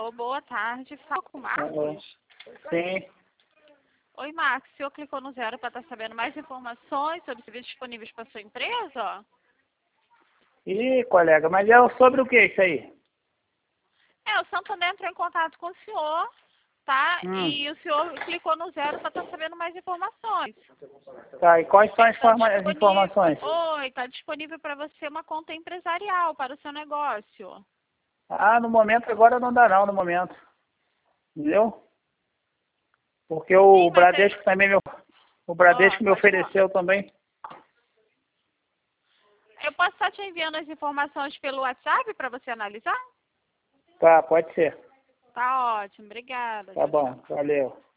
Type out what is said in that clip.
Alô, boa tarde. Fala com o Marcos? Sim. Oi, Marcos. O senhor clicou no 0 para estar sabendo mais informações sobre serviços disponíveis para sua empresa? Ih, colega, mas é sobre o que isso aí? O Santander entrou em contato com o senhor, tá? E o senhor clicou no 0 para estar sabendo mais informações. Tá, e quais são as Tá as informações? Oi, está disponível para você uma conta empresarial para o seu negócio. Ah, no momento agora não dá não, no momento. Entendeu? Porque o Sim, mas Bradesco também o Bradesco me pode falar. ofereceu também. Eu posso estar te enviando as informações pelo WhatsApp para você analisar? Tá, pode ser. Tá ótimo, obrigada. Tá Tchau, tchau. bom, valeu.